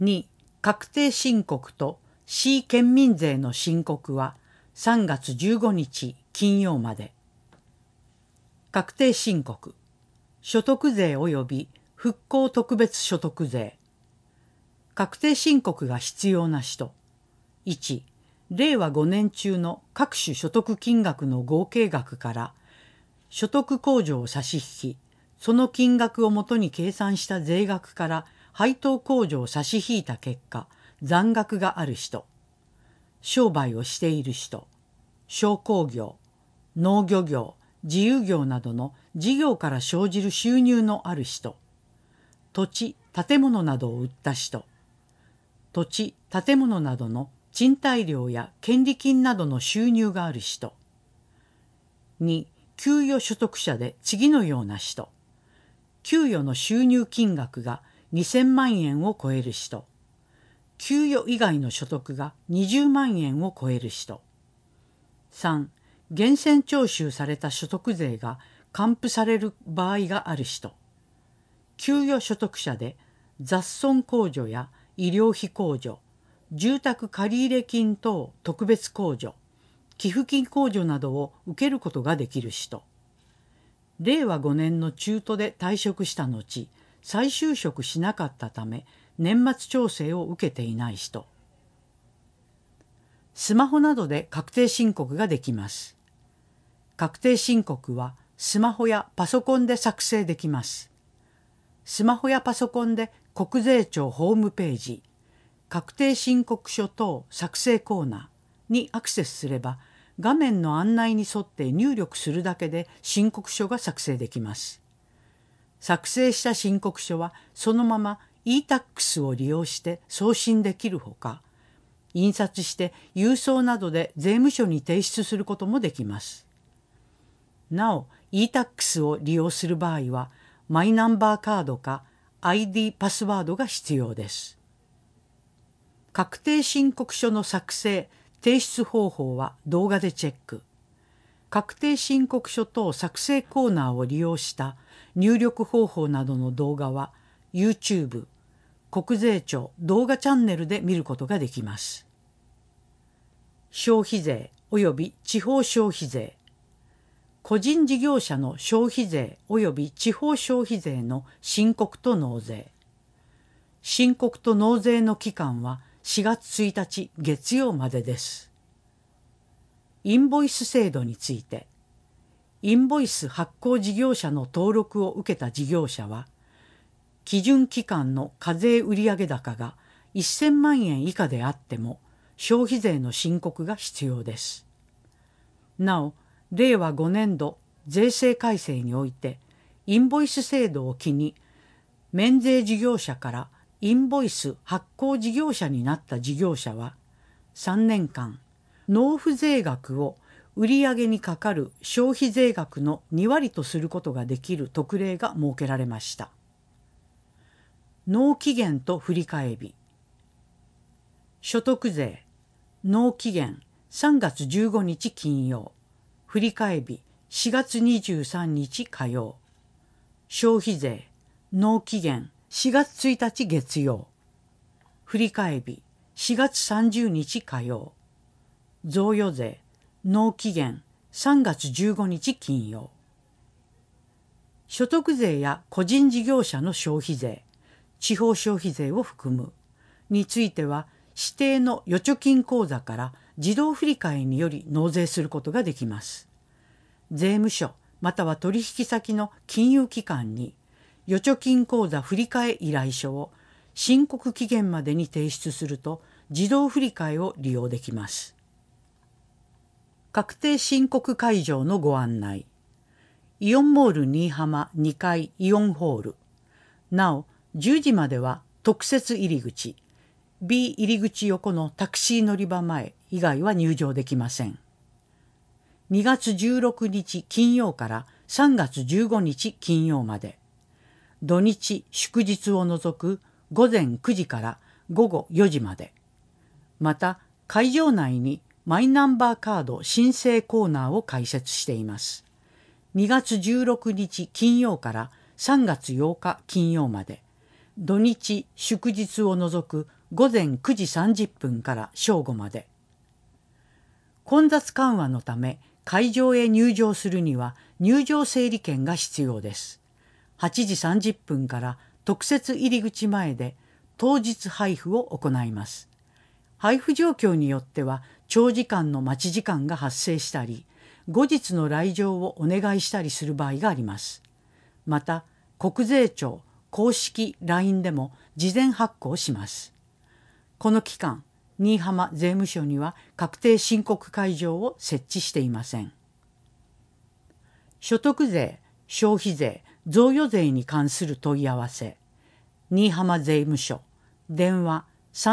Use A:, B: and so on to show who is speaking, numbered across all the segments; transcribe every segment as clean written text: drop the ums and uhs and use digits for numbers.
A: 2、確定申告と市県民税の申告は3月15日金曜まで。確定申告、所得税及び復興特別所得税。確定申告が必要な人。1、令和5年中の各種所得金額の合計額から所得控除を差し引き、その金額をもとに計算した税額から配当控除を差し引いた結果、残額がある人。商売をしている人。商工業、農漁業、自由業などの事業から生じる収入のある人。土地、建物などを売った人。土地、建物などの賃貸料や権利金などの収入がある人。2、給与所得者で次のような人。給与の収入金額が2000万円を超える人。給与以外の所得が20万円を超える人。3、源泉徴収された所得税が還付される場合がある人。給与所得者で雑損控除や医療費控除、住宅借入金等特別控除、寄付金控除などを受けることができる人。令和5年の中途で退職した後、再就職しなかったため、年末調整を受けていない人。スマホなどで確定申告ができます。確定申告はスマホやパソコンで作成できます。スマホやパソコンで国税庁ホームページ、確定申告書等作成コーナーにアクセスすれば、画面の案内に沿って入力するだけで申告書が作成できます。作成した申告書はそのまま e-tax を利用して送信できるほか、印刷して郵送などで税務署に提出することもできます。なお、e-tax を利用する場合は、マイナンバーカードか ID パスワードが必要です。確定申告書の作成・提出方法は動画でチェック。確定申告書等作成コーナーを利用した入力方法などの動画は YouTube、国税庁動画チャンネルで見ることができます。消費税及び地方消費税。個人事業者の消費税及び地方消費税の申告と納税。申告と納税の期間は4月1日月曜までです。インボイス制度について、インボイス発行事業者の登録を受けた事業者は、基準期間の課税売上高が1000万円以下であっても消費税の申告が必要です。なお、令和5年度税制改正において、インボイス制度を機に、免税事業者からインボイス発行事業者になった事業者は、3年間、納付税額を売上にかかる消費税額の2割とすることができる特例が設けられました。納期限と振替日。所得税、納期限3月15日金曜、振替日4月23日火曜。消費税、納期限4月1日月曜、振替日4月30日火曜。贈与税、納期限3月15日金曜。所得税や個人事業者の消費税、地方消費税を含むについては、指定の預貯金口座から自動振替により納税することができます。税務署または取引先の金融機関に預貯金口座振替依頼書を申告期限までに提出すると自動振替を利用できます。確定申告会場のご案内。イオンモール新居浜2階イオンホール。なお、10時までは特設入り口、B 入り口横のタクシー乗り場前以外は入場できません。2月16日金曜から3月15日金曜まで。土日祝日を除く午前9時から午後4時まで。また、会場内にマイナンバーカード申請コーナーを開設しています。2月16日金曜から3月8日金曜まで。 土日祝日を除く午前9時30分から正午まで。混雑緩和のため会場へ入場するには入場整理券が必要です。8時30分から特設入り口前で当日配布を行います。配布状況によっては長時間の待ち時間が発生したり、後日の来場をお願いしたりする場合があります。また、国税庁公式 LINE でも事前発行します。この期間、新居浜税務署には確定申告会場を設置していません。所得税、消費税、贈与税に関する問い合わせ。新居浜税務署、電話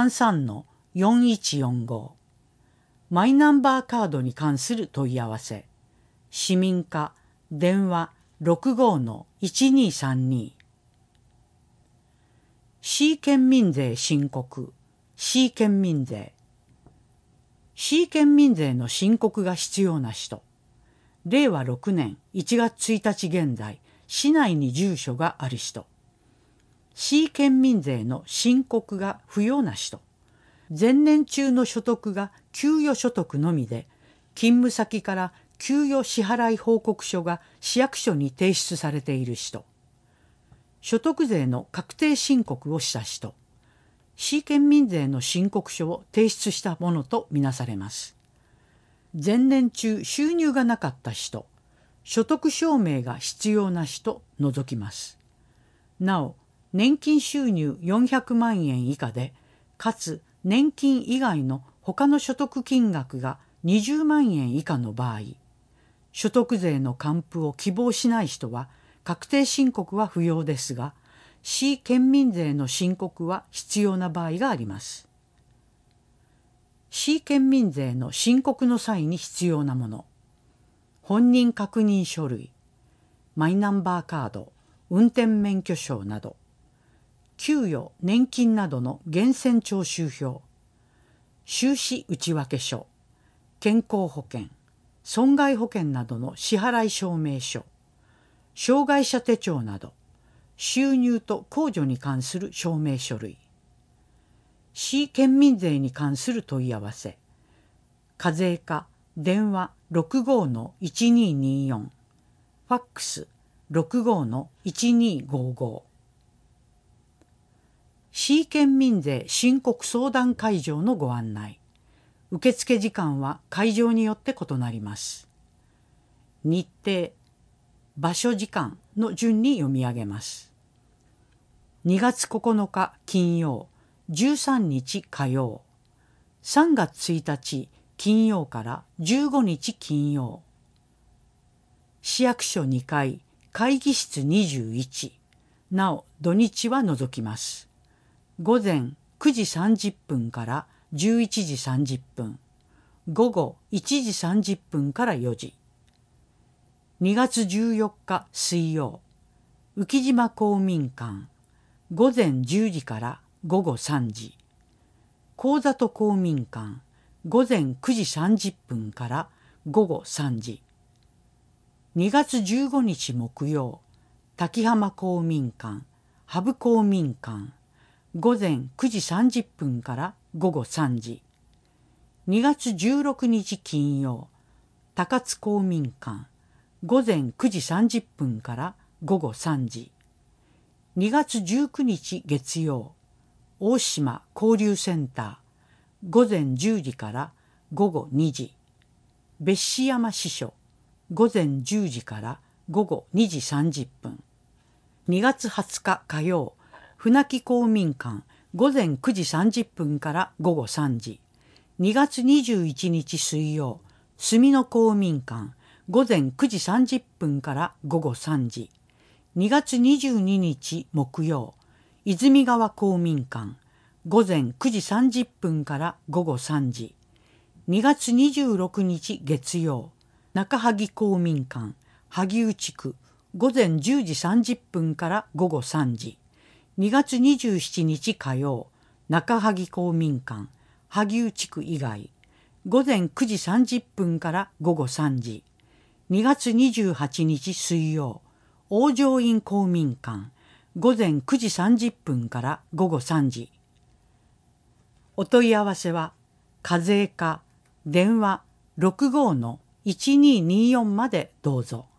A: 33-4145。マイナンバーカードに関する問い合わせ。市民課、電話 65-1232。市県民税申告。市県民税。市県民税の申告が必要な人。令和6年1月1日現在、市内に住所がある人。市県民税の申告が不要な人。前年中の所得が給与所得のみで、勤務先から給与支払い報告書が市役所に提出されている人。所得税の確定申告をした人。市県民税の申告書を提出したものとみなされます。前年中収入がなかった人、所得証明が必要な人除きます。なお、年金収入400万円以下で、かつ年金以外の他の所得金額が20万円以下の場合、所得税の還付を希望しない人は確定申告は不要ですが、市県民税の申告は必要な場合があります。市県民税の申告の際に必要なもの。本人確認書類、マイナンバーカード、運転免許証など、給与・年金などの源泉徴収票、収支内訳書、健康保険、損害保険などの支払い証明書、障害者手帳など、収入と控除に関する証明書類。市県民税に関する問い合わせ。課税課、電話 65-1224。ファックス 65-1255。市県民税申告相談会場のご案内。受付時間は会場によって異なります。日程、場所時間の順に読み上げます。2月9日金曜、13日火曜、3月1日金曜から15日金曜。市役所2階、会議室21。なお、土日は除きます。午前9時30分から11時30分。午後1時30分から4時。2月14日水曜、浮島公民館。午前10時から午後3時。神里公民館。午前9時30分から午後3時。2月15日木曜、滝浜公民館、羽生公民館。午前9時30分から午後3時。2月16日金曜、高津公民館。午前9時30分から午後3時。2月19日月曜、大島交流センター。午前10時から午後2時。別紙山支所。午前10時から午後2時30分。2月20日火曜、船木公民館。午前9時30分から午後3時。2月21日水曜、住野公民館。午前9時30分から午後3時。2月22日木曜、泉川公民館。午前9時30分から午後3時。2月26日月曜、中萩公民館。萩生地区。午前10時30分から午後3時。2月27日火曜、中萩公民館。萩生地区以外。午前9時30分から午後3時。2月28日水曜、大乗院公民館。 午前9時30分から午後3時。お問い合わせは課税課電話65-1224までどうぞ。